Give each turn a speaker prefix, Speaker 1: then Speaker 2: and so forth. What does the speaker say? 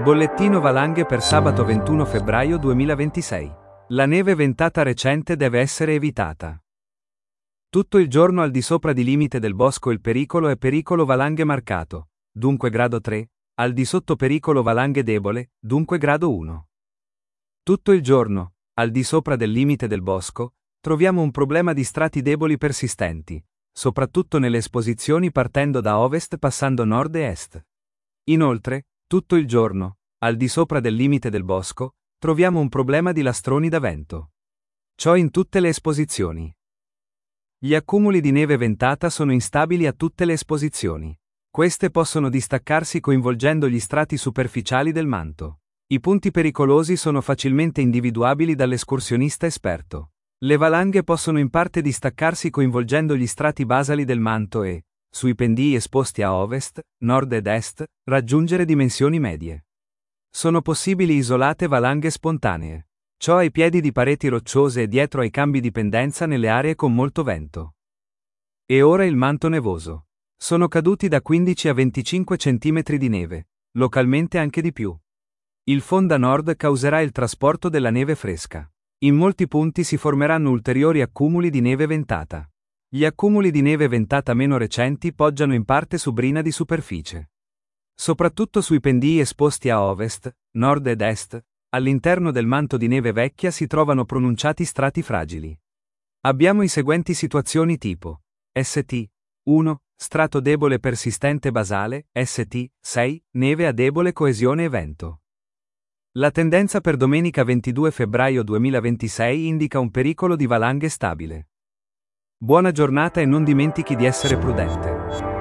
Speaker 1: Bollettino valanghe per sabato 21 febbraio 2026. La neve ventata recente deve essere evitata. Tutto il giorno al di sopra di limite del bosco il pericolo è pericolo valanghe marcato, dunque grado 3, al di sotto pericolo valanghe debole, dunque grado 1. Tutto il giorno, al di sopra del limite del bosco, troviamo un problema di strati deboli persistenti, soprattutto nelle esposizioni partendo da ovest passando nord e est. Inoltre, tutto il giorno, al di sopra del limite del bosco, troviamo un problema di lastroni da vento. Ciò in tutte le esposizioni. Gli accumuli di neve ventata sono instabili a tutte le esposizioni. Queste possono distaccarsi coinvolgendo gli strati superficiali del manto. I punti pericolosi sono facilmente individuabili dall'escursionista esperto. Le valanghe possono in parte distaccarsi coinvolgendo gli strati basali del manto e, sui pendii esposti a ovest, nord ed est, raggiungere dimensioni medie. Sono possibili isolate valanghe spontanee. Ciò ai piedi di pareti rocciose e dietro ai cambi di pendenza nelle aree con molto vento. E ora il manto nevoso. Sono caduti da 15 a 25 cm di neve, localmente anche di più. Il fonda nord causerà il trasporto della neve fresca. In molti punti si formeranno ulteriori accumuli di neve ventata. Gli accumuli di neve ventata meno recenti poggiano in parte su brina di superficie. Soprattutto sui pendii esposti a ovest, nord ed est, all'interno del manto di neve vecchia si trovano pronunciati strati fragili. Abbiamo i seguenti situazioni tipo: St. 1. Strato debole persistente basale, St. 6. Neve a debole coesione e vento. La tendenza per domenica 22 febbraio 2026 indica un pericolo di valanghe stabile. Buona giornata e non dimentichi di essere prudente.